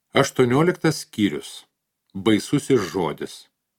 18 skyrius. Baisusis žodis.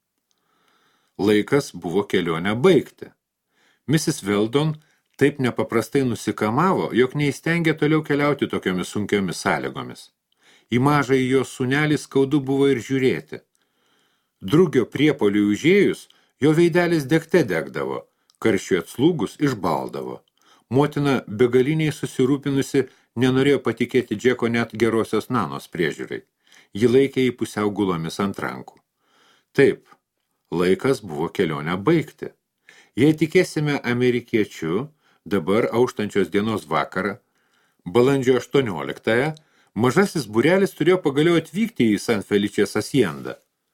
Laikas buvo kelionę baigti. Mrs. Weldon taip nepaprastai nusikamavo, jog neįstengė toliau keliauti tokiomis sunkiomis sąlygomis. Į mažąjį jos sūnelį skaudu buvo ir žiūrėti. Drugio priepoliui užėjus, jo veidelis degte degdavo, karščiui atslūgus išbaldavo. Motina begaliniai susirūpinusi nenorėjo patikėti Džeko net gerosios Nanos priežiūrai. Ji laikė jį pusiau gulomis ant rankų. Taip, laikas buvo kelionę baigti. Jei tikėsime amerikiečių, dabar auštančios dienos vakarą, balandžio 18-ąją, mažasis būrelis turėjo pagaliau atvykti į San Feličės Asiendą.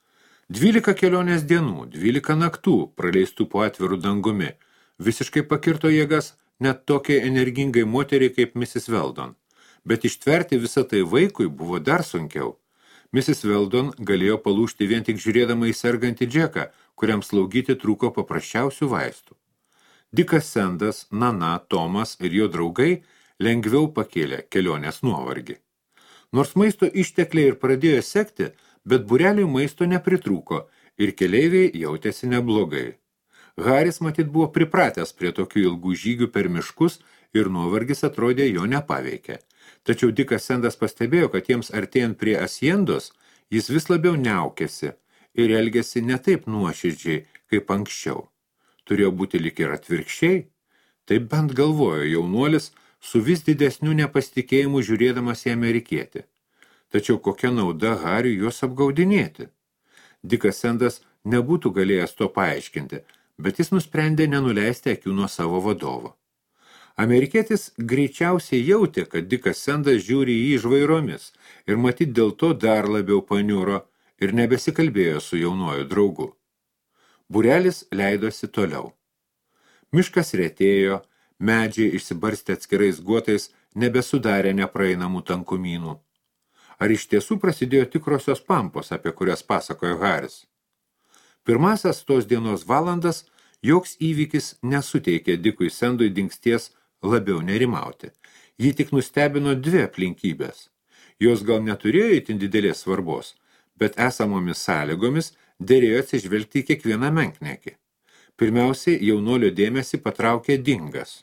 12 kelionės dienų, 12 naktų praleistų po atviru dangumi, visiškai pakirto jėgas net tokiai energingai moteriai kaip Mrs. Weldon. Bet ištverti visą tai vaikui buvo dar sunkiau. Mrs. Weldon galėjo palūžti vien tik žiūrėdama į sergantį Džeką, kuriam slaugyti trūko paprasčiausių vaistų. Dikas Sendas, Nana, Tomas ir jo draugai lengviau pakėlė kelionės nuovargį. Nors maisto ištekliai ir pradėjo sekti, bet būreliui maisto nepritrūko ir keleiviai jautėsi neblogai. Haris matyt buvo pripratęs prie tokių ilgų žygių per miškus ir nuovargis atrodė jo nepaveikė. Tačiau Dikas Sendas pastebėjo, kad jiems artėjant prie Asiendos, jis vis labiau niaukėsi ir elgėsi ne taip nuoširdžiai, kaip anksčiau. Turėjo būti lyg ir atvirkščiai. Taip bent galvojo jaunuolis su vis didesniu nepasitikėjimu žiūrėdamas į amerikietį. Tačiau kokia nauda Hariui juos apgaudinėti? Dikas Sendas nebūtų galėjęs to paaiškinti, bet jis nusprendė nenuleisti akių nuo savo vadovo. Amerikietis greičiausiai jautė, kad Dikas Sendas žiūri į jį žvairomis ir matyt dėl to dar labiau paniuro ir nebesikalbėjo su jaunuoju draugu. Būrelis leidosi toliau. Miškas retėjo, medžiai išsibarstė atskirais guotais nebesudarė nepraeinamų tankumynų. Ar iš tiesų prasidėjo tikrosios pampos, apie kurias pasakojo Haris? Pirmasias tos dienos valandas joks įvykis nesuteikė Dikui Sendui dingsties labiau nerimauti. Jį tik nustebino dvi aplinkybės. Jos gal neturėjo itin didelės svarbos, bet esamomis sąlygomis derėjo atsižvelgti į kiekvieną menkniekį. Pirmiausiai jaunuolio dėmesį patraukė Dingas.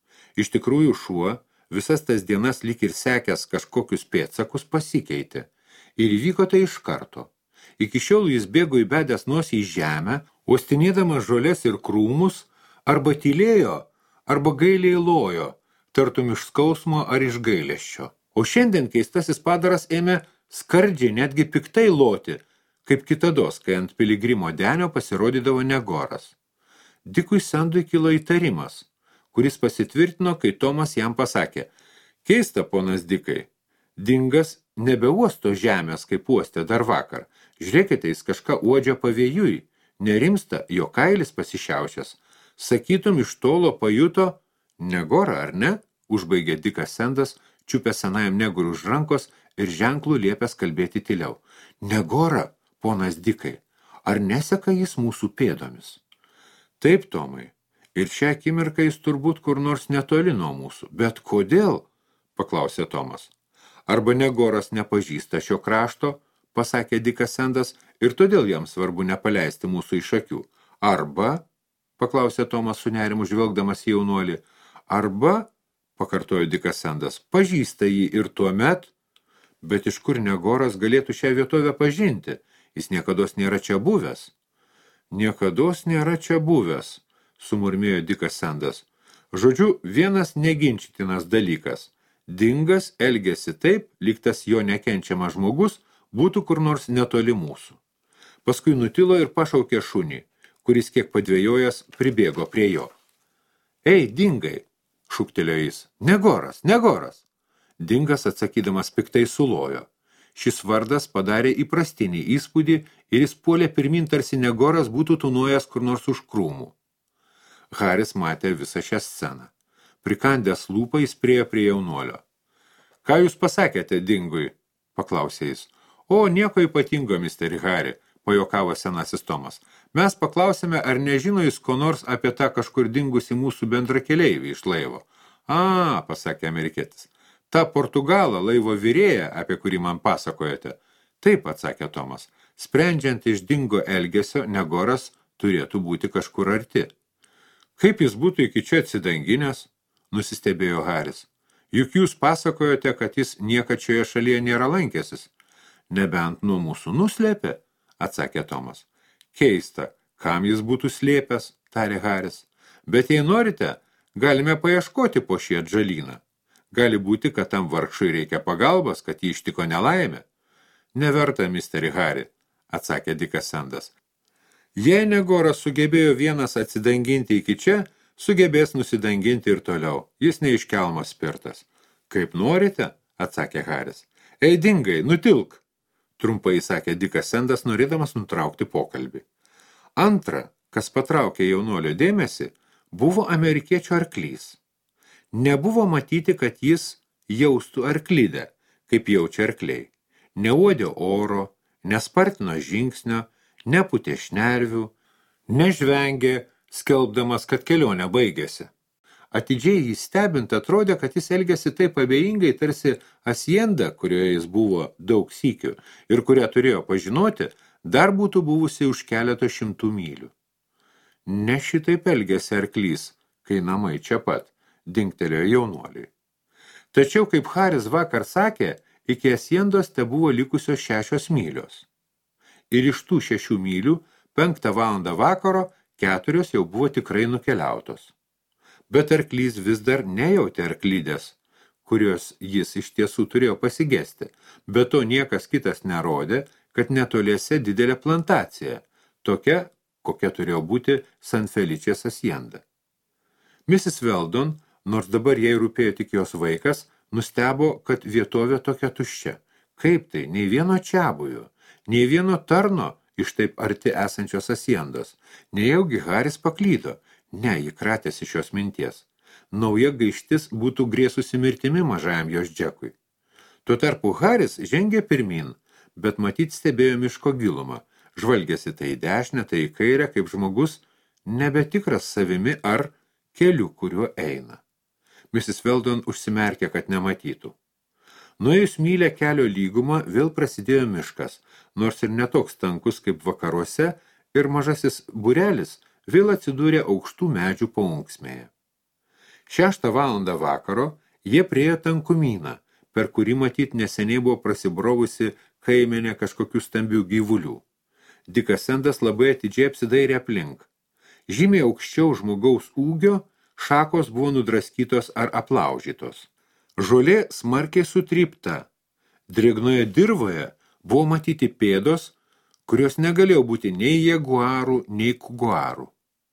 Iš tikrųjų šuo visas tas dienas lyg ir sekęs kažkokius pėdsakus pasikeitė. Ir įvyko tai iš karto. Iki šiol jis bėgo įbedęs nosį į žemę, uostinėdamas žolės ir krūmus, arba tylėjo, arba gailiai lojo, tartum iš skausmo ar iš gailesčio. O šiandien keistasis padaras ėmė skardžiai, netgi piktai loti, kaip kitados, kai ant piligrimo denio pasirodydavo Negoras. Dikui Sendui kilo įtarimas, kuris pasitvirtino, kai Tomas jam pasakė: keista, ponas Dikai, Dingas nebeuosto žemės, kaip uostė dar vakar. Žiūrėkite, jis kažką uodžia pavėjui, nerimsta, jo kailis pasišiaušęs. Sakytum, iš tolo pajuto Negorą, ar ne? Užbaigė Dikas Sendas, čiupęs senajam negurui už rankos ir ženklų liepęs kalbėti tyliau. Negorą, ponas Dikai, ar neseka jis mūsų pėdomis? Taip, Tomai, ir šią akimirką jis turbūt kur nors netoli nuo mūsų. Bet kodėl? Paklausė Tomas. Arba Negoras nepažįsta šio krašto, pasakė Dikas Sendas, ir todėl jam svarbu nepaleisti mūsų iš akių. Arba, paklausė Tomas su nerimu žvelgdamas į jaunuolį, arba, pakartojo Dikas Sendas, pažįsta jį ir tuomet, bet iš kur Negoras galėtų šią vietovę pažinti? Jis niekados nėra čia buvęs. Niekados nėra čia buvęs, sumurmėjo Dikas Sendas. Žodžiu, vienas neginčytinas dalykas. Dingas elgėsi taip, lyg tas jo nekenčiamas žmogus būtų kur nors netoli mūsų. Paskui nutilo ir pašaukė šunį, kuris kiek padvėjojęs pribėgo prie jo. Ei, Dingai, šūktelėjo jis, Negoras, Negoras. Dingas atsakydamas piktai sulojo. Šis vardas padarė įprastinį įspūdį ir jis puolė pirmin, tarsi Negoras būtų tūnojęs kur nors už krūmų. Haris matė visą šią sceną. Prikandęs lūpą jis priejo prie jaunuolio. Ką jūs pasakėte Dingui? Paklausė jis. O, nieko ypatingo, misteri Hari, pajokavo senasis Tomas. Mes paklausėme, ar nežino jis ko nors apie tą kažkur dingusį mūsų bendrakeleivį iš laivo. A, pasakė amerikietis. Ta Portugalą laivo virėja, apie kurį man pasakojate. Taip, atsakė Tomas. Sprendžiant iš dingo elgesio, Negoras turėtų būti kažkur arti. Kaip jis būtų iki čia atsidanginęs? Nusistebėjo Haris. Juk jūs pasakojote, kad jis niekad šioje šalyje nėra lankęsis. Nebent nuo mūsų nuslėpė, atsakė Tomas. Keista, kam jis būtų slėpęs, tarė Haris. Bet jei norite, galime paieškoti po šį atžalyną. Gali būti, kad tam vargšui reikia pagalbos, kad jį ištiko nelaimė. Neverta, misteri Hari, atsakė Dikas Sandas. Jei Negoras sugebėjo vienas atsidanginti iki čia, sugebės nusidanginti ir toliau. Jis neiškelmas spirtas. Kaip norite, atsakė Haris. Eidingai, nutilk, trumpai sakė Dikas Sandas, norėdamas nutraukti pokalbį. Antra, kas patraukė jaunuolio dėmesį, buvo amerikiečio arklys. Nebuvo matyti, kad jis jaustų arklydę, kaip jaučia arkliai. Neuodė oro, nespartino žingsnio, neputė šnervių, nežvengė, skelbdamas, kad kelionė baigėsi. Atidžiai jį stebint atrodė, kad jis elgėsi taip abejingai, tarsi Asienda, kurioje jis buvo daug sykių ir kurią turėjo pažinoti, dar būtų buvusi už keleto šimtų mylių. Ne šitaip elgėsi arklys, kai namai čia pat, dingtelėjo jaunuoliui. Tačiau, kaip Haris vakar sakė, iki Asiendos te buvo likusios 6 mylios. Ir iš tų 6 mylių 5 valandą vakaro 4 jau buvo tikrai nukeliautos. Bet arklys vis dar nejautė arklydės, kurios jis iš tiesų turėjo pasigesti. Be to niekas kitas nerodė, kad netoliese didelė plantacija, tokia, kokia turėjo būti San Feličės Asienda. Mrs. Weldon, nors dabar jai rūpėjo tik jos vaikas, nustebo, kad vietovė tokia tuščia. Kaip tai, nei vieno čiabujo, nei vieno tarno iš taip arti esančios Asiendos. Nejaugi Haris paklydo. Ne, ji kratėsi šios minties. Nauja gaištis būtų grėsusi mirtimi mažajam jos Džekui. Tuo tarpu Haris žengė pirmin, bet matyt stebėjo miško gilumą. Žvalgėsi tai į dešinę, tai į kairę, kaip žmogus nebetikras savimi ar keliu, kuriuo eina. Mrs. Weldon užsimerkė, kad nematytų. Nuėjus mylę kelio lygumą, vėl prasidėjo miškas, nors ir netoks tankus kaip vakaruose, ir mažasis būrelis vėl atsidūrė aukštų medžių paunksmėje. 6 valandą vakaro jie priėjo tankumyną, per kurį matyt neseniai buvo prasibrovusi kaimenė kažkokių stambių gyvulių. Dikas Sandas labai atidžiai apsidairė aplink. Žymiai aukščiau žmogaus ūgio šakos buvo nudraskytos ar aplaužytos. Žolė smarkiai sutrypta. Drėgnoje dirvoje buvo matyti pėdos, kurios negalėjo būti nei jaguarų, nei kuguarų.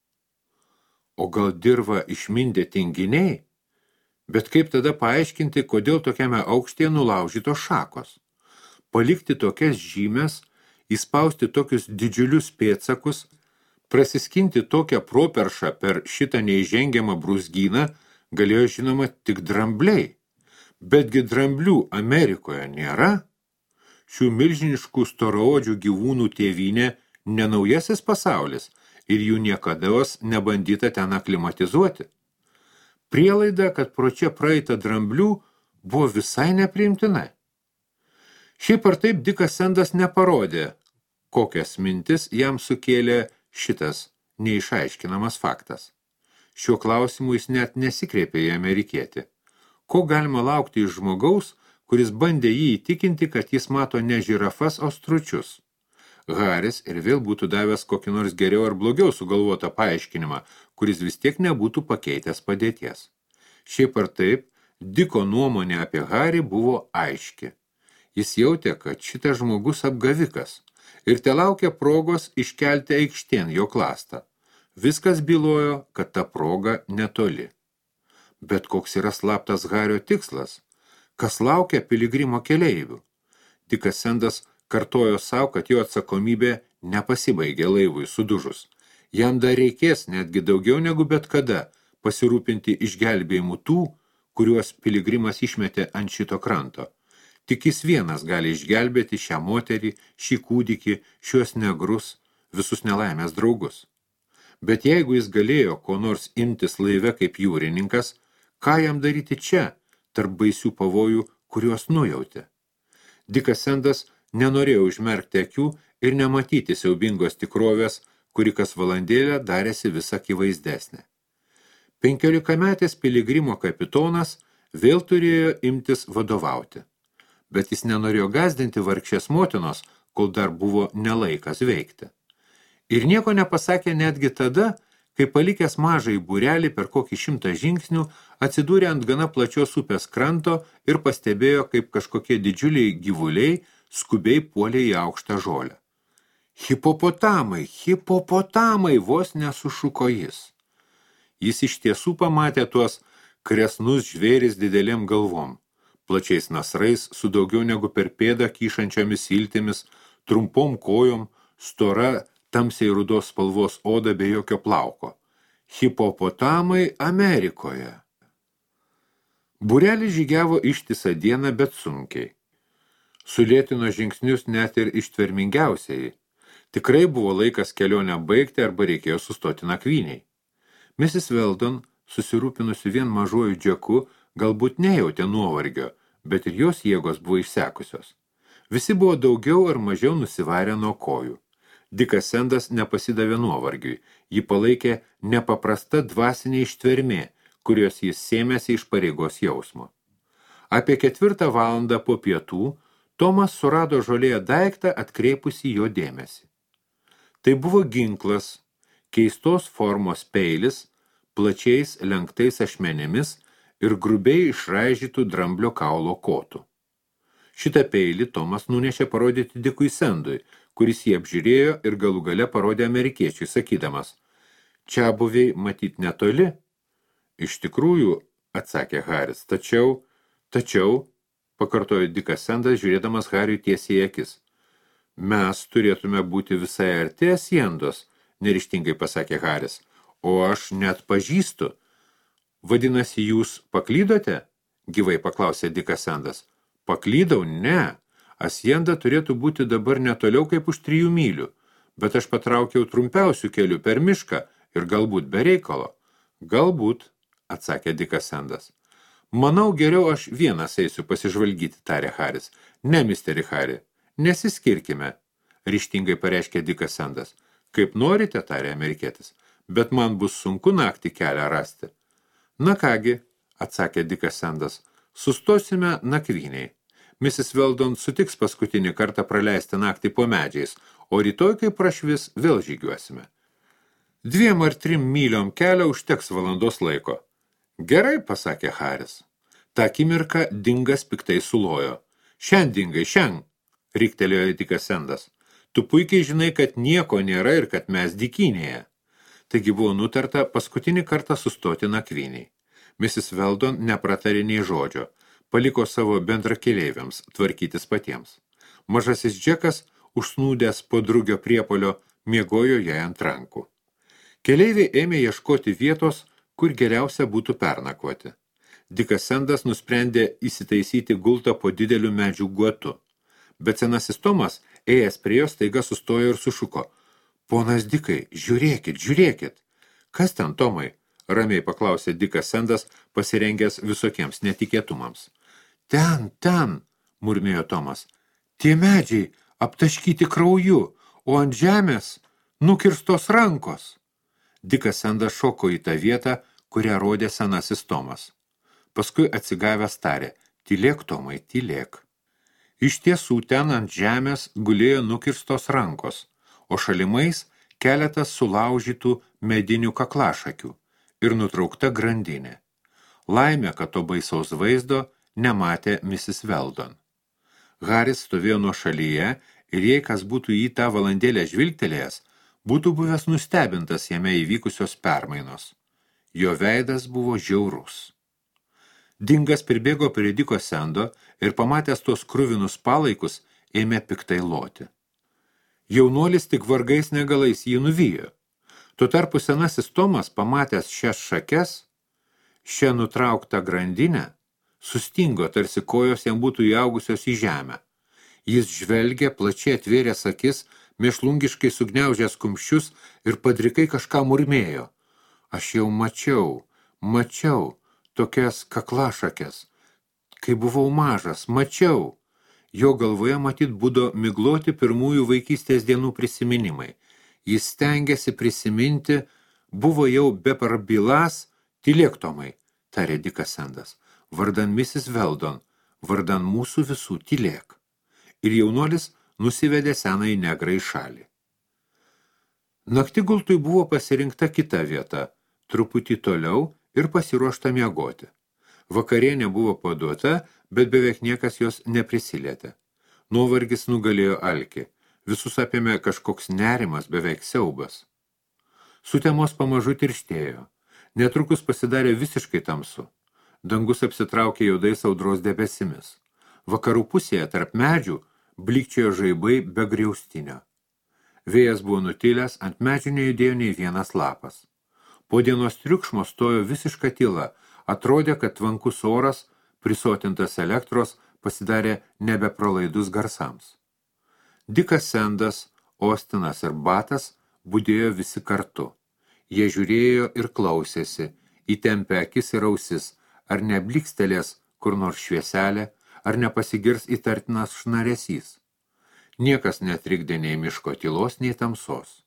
O gal dirvą išmindė tinginiai? Bet kaip tada paaiškinti, kodėl tokiame aukštyje nulaužytos šakos? Palikti tokias žymes, įspausti tokius didžiulius pėdsakus, prasiskinti tokią properšą per šitą neįžengiamą brūzgyną galėjo žinoma tik drambliai. Betgi dramblių Amerikoje nėra. Šių milžiniškų storaodžių gyvūnų tėvynė ne naujasis pasaulis ir jų niekados nebandyta ten aklimatizuoti. Prielaida, kad pro čia praeita dramblių, buvo visai nepriimtina. Šiaip ar taip Dikas Sandas neparodė, kokias mintis jam sukėlė šitas neišaiškinamas faktas. Šiuo klausimu jis net nesikreipė į amerikietį. Ko galima laukti iš žmogaus, kuris bandė jį įtikinti, kad jis mato ne žirafas, o stručius? Haris ir vėl būtų davęs kokį nors geriau ar blogiau sugalvotą paaiškinimą, kuris vis tiek nebūtų pakeitęs padėties. Šiaip ar taip, Diko nuomonė apie Harį buvo aiški. Jis jautė, kad šitas žmogus apgavikas ir telaukė progos iškelti aikštėn jo klastą. Viskas bylojo, kad ta proga netoli. Bet koks yra slaptas Hario tikslas? Kas laukia piligrimo keleivių? Dikas Sandas kartojo savo, kad jo atsakomybė nepasibaigė laivui sudužus. Jam dar reikės netgi daugiau negu bet kada pasirūpinti išgelbėjimu tų, kuriuos piligrimas išmetė ant šito kranto. Tik jis vienas gali išgelbėti šią moterį, šį kūdikį, šios negrus, visus nelaimės draugus. Bet jeigu jis galėjo ko nors imtis laive kaip jūrininkas, ką jam daryti čia, tarp baisių pavojų, kuriuos nujautė. Dikas Sendas nenorėjo užmerkti akių ir nematyti siaubingos tikrovės, kuri kas valandėlę darėsi vis akivaizdesnė. 15-metės piligrimo kapitonas vėl turėjo imtis vadovauti, bet jis nenorėjo gąsdinti vargšės motinos, kol dar buvo nelaikas veikti. Ir nieko nepasakė netgi tada, kai palikęs mažai būrelį per kokį 100 žingsnių atsidūrė ant gana plačios upės kranto ir pastebėjo, kaip kažkokie didžiuliai gyvuliai skubiai puolė į aukštą žolę. Hipopotamai, hipopotamai, vos nesušuko jis. Jis iš tiesų pamatė tuos kresnus žvėris didelėm galvom, plačiais nasrais su daugiau negu per pėdą kyšančiomis iltimis, trumpom kojom, stora tamsiai rudos spalvos oda be jokio plauko. Hipopotamai Amerikoje. Būrelis žygiavo ištisą dieną, bet sunkiai. Sulėtino žingsnius net ir ištvermingiausiai. Tikrai buvo laikas kelionę baigti arba reikėjo sustoti nakvyniai. Mrs. Weldon, susirūpinusi vien mažuoju Džeku, galbūt nejautė nuovargio, bet ir jos jėgos buvo išsekusios. Visi buvo daugiau ar mažiau nusivarę nuo kojų. Dikas Sendas nepasidavė nuovargiui, jį palaikė nepaprasta dvasinė ištvermė, kurios jis sėmėsi iš pareigos jausmo. Apie 4 valandą po pietų Tomas surado žolėje daiktą atkreipusį jo dėmesį. Tai buvo ginklas, keistos formos peilis, plačiais lenktais ašmenimis ir grubiai išraižytų dramblio kaulo kotų. Šitą peilį Tomas nunešė parodyti Dikui Sendui, kuris jį apžiūrėjo ir galų gale parodė amerikiečiui, sakydamas, čiabuviai matyt netoli. Iš tikrųjų, atsakė Haris, tačiau, pakartojo Dikas Sendas, žiūrėdamas Hariui tiesiai į akis. Mes turėtume būti visai arti Asiendos, neryžtingai pasakė Haris, o aš net pažįstu. Vadinasi, jūs paklydote? Gyvai paklausė Dikas Sendas. Paklydau? Ne. Asienda turėtų būti dabar netoliau kaip už 3 mylių, bet aš patraukiau trumpiausių kelių per mišką ir galbūt be reikalo. Galbūt, atsakė Dikas Sendas. Manau, geriau aš vienas eisiu pasižvalgyti, tarė Haris. Ne, misteri Hari, nesiskirkime, ryžtingai pareiškė Dikas Sendas. Kaip norite, tarė amerikietis, bet man bus sunku naktį kelią rasti. Na kągi, atsakė Dikas Sendas, sustosime nakvyniai. Mrs. Weldon sutiks paskutinį kartą praleisti naktį po medžiais, o rytoj, kai prašvis, vėl žygiuosime. 2 ar 3 myliom kelio užteks valandos laiko. Gerai, pasakė Haris. Ta akimirką Dingas piktai sulojo. Dingai, riktelėjo Dikas Sendas. Tu puikiai žinai, kad nieko nėra ir kad mes dykynėje. Taigi buvo nutarta paskutinį kartą sustoti nakvyniai. Mrs. Weldon nepratarė nei žodžio. Paliko savo bendrakeleiviams tvarkytis patiems. Mažasis Džekas, užsnūdęs po drugio priepolio, miegojo jai ant rankų. Keleiviai ėmė ieškoti vietos, kur geriausia būtų pernakvoti. Dikas Sendas nusprendė įsitaisyti gultą po dideliu medžių guotu. Bet senasis Tomas, ėjęs prie jo, staiga sustojo ir sušuko. Ponas Dikai, žiūrėkit. Kas ten, Tomai? Ramiai paklausė Dikas Sendas, pasirengęs visokiems netikėtumams. Ten, murmėjo Tomas. Tie medžiai aptaškyti krauju, o ant žemės nukirstos rankos. Dikas Sendas šoko į tą vietą, kurią rodė senasis Tomas. Paskui atsigavęs tarė, tylėk, Tomai, tylėk. Iš tiesų ten ant žemės gulėjo nukirstos rankos, o šalimais keletas sulaužytų medinių kaklašakių ir nutraukta grandinė. Laimė, kad to baisaus vaizdo nematė Mrs. Weldon. Haris stovėjo nuo šalyje ir jei kas būtų į tą valandėlę žvilgtelėjęs, būtų buvęs nustebintas jame įvykusios permainos. Jo veidas buvo žiaurus. Dingas pribėgo prie Diko Sendo ir pamatęs tuos kruvinus palaikus, ėmė piktai loti. Jaunuolis tik vargais negalais jį nuvijo. Tuo tarpu senasis Tomas, pamatęs šias šakes, šią nutrauktą grandinę, sustingo, tarsi kojos jam būtų įaugusios į žemę. Jis žvelgė, plačiai atvėręs akis, mėšlungiškai sugniaužęs kumščius ir padrikai kažką murmėjo. Aš jau mačiau tokias kaklašakes. Kai buvau mažas, mačiau. Jo galvoje matyt būdo migloti pirmųjų vaikystės dienų prisiminimai. Jis stengiasi prisiminti, buvo jau beparbilas, tylėk Tomai, tarė Dikas Sendas, vardan Mrs. Weldon, vardan mūsų visų tylėk. Ir jaunuolis nusivedė senąjį negrą į šalį. Naktigultui buvo pasirinkta kita vieta, truputį toliau ir pasiruošta miegoti. Vakarienė buvo paduota, bet beveik niekas jos neprisilietė. Nuovargis nugalėjo alkį. Visus apėmė kažkoks nerimas, beveik siaubas. Sutemos pamažu tirštėjo. Netrukus pasidarė visiškai tamsu. Dangus apsitraukė juodais audros debesimis. Vakarų pusėje tarp medžių blykčiojo žaibai be griaustinio. Vėjas buvo nutilęs, ant medžių nejudėjo nei vienas lapas. Po dienos triukšmo stojo visiška tyla. Atrodė, kad tvankus oras, prisotintas elektros, pasidarė nebepralaidus garsams. Dikas Sendas, Ostinas ir Batas budėjo visi kartu. Jie žiūrėjo ir klausėsi, įtempė akis ir ausis, ar neblikstelės kur nors švieselė, ar nepasigirs įtartinas šnaresys. Niekas netrikdė nei miško tylos, nei tamsos.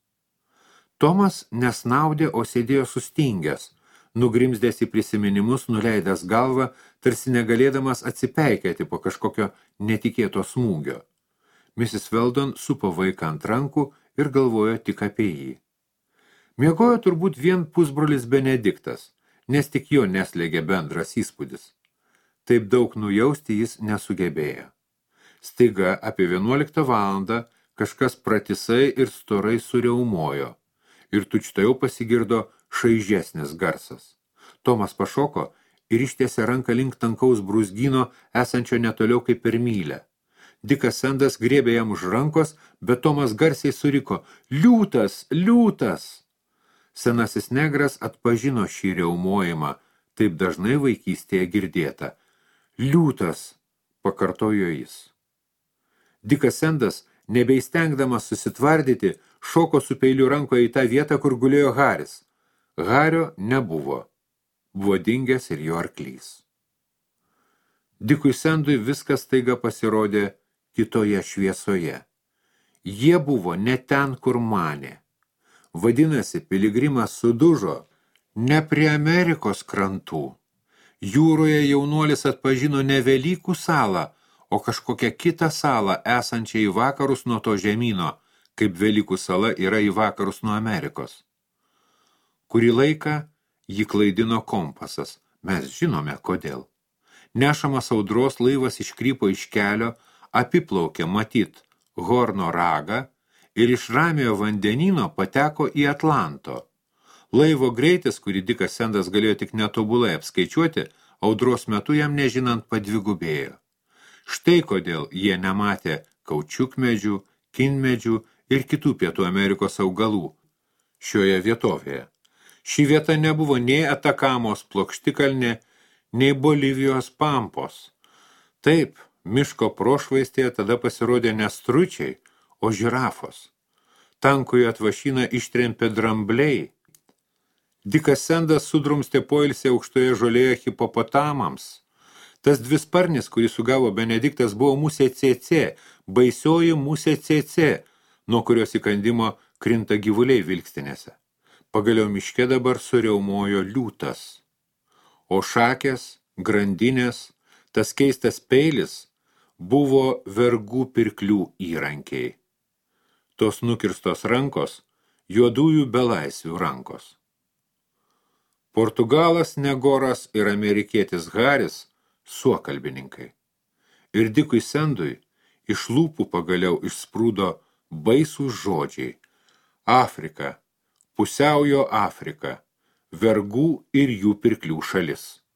Tomas nesnaudė, o sėdėjo sustingęs, nugrimzdęs į prisiminimus, nuleidęs galvą, tarsi negalėdamas atsipeikėti po kažkokio netikėto smūgio. Mrs. Weldon supo vaiką ant rankų ir galvojo tik apie jį. Miegojo turbūt vien pusbrolis Benediktas, nes tik jo neslėgė bendras įspūdis. Taip daug nujausti jis nesugebėjo. Staiga apie 11 valandą kažkas pratisai ir storai suriaumojo ir tučtajau pasigirdo šaižesnis garsas. Tomas pašoko ir ištiesė ranką link tankaus brūzgyno, esančio netoliau kaip per mylę. Dikas Sendas griebė jam už rankos, bet Tomas garsiai suriko, liūtas, liūtas! Senasis negras atpažino šį riaumojimą, taip dažnai vaikystėje girdėta. Liūtas, pakartojo jis. Dikas Sendas, nebeįstengdamas susitvardyti, šoko su peiliu rankoje į tą vietą, kur gulėjo Haris. Hario nebuvo. Buvo dingęs ir jo arklys. Dikui Sendui viskas staiga pasirodė kitoje šviesoje. Jie buvo ne ten, kur manė. Vadinasi, piligrimas sudužo ne prie Amerikos krantų. Jūroje jaunuolis atpažino ne Velykų salą, o kažkokią kitą salą, esančią į vakarus nuo to žemyno, kaip Velykų sala yra į vakarus nuo Amerikos. Kurį laiką jį klaidino kompasas. Mes žinome, kodėl. Nešamas audros laivas iškrypo iš kelio, apiplaukė matyt Horno ragą ir iš Ramiojo vandenyno pateko į Atlanto. Laivo greitis, kurį Dikas Sendas galėjo tik netobulai apskaičiuoti, audros metu jam nežinant padvigubėjo. Štai kodėl jie nematė kaučiukmedžių, kinmedžių ir kitų Pietų Amerikos augalų šioje vietovėje. Ši vieta nebuvo nei Atakamos plokštikalnė, nei Bolivijos pampos. Taip, miško prošvaistėje tada pasirodė ne stručiai, o žirafos. Tankųjį atvašyną ištrempė drambliai. Dikas Sendas sudrumstė poilsį aukštoje žolėje hipopotamams. Tas dvisparnis, kurį sugavo Benediktas, buvo musė CC, baisioji musė CC, nuo kurios įkandimo krinta gyvuliai vilkstinėse. Pagaliau miške dabar suriaumojo liūtas. O šakės, grandinės, tas keistas peilis buvo vergų pirklių įrankiai. Tos nukirstos rankos, juodųjų belaisvių rankos. Portugalas Negoras ir amerikietis Haris suokalbininkai. Ir Dikui Sendui iš lūpų pagaliau išsprūdo baisūs žodžiai. Afrika, pusiaujo Afrika, vergų ir jų pirklių šalis.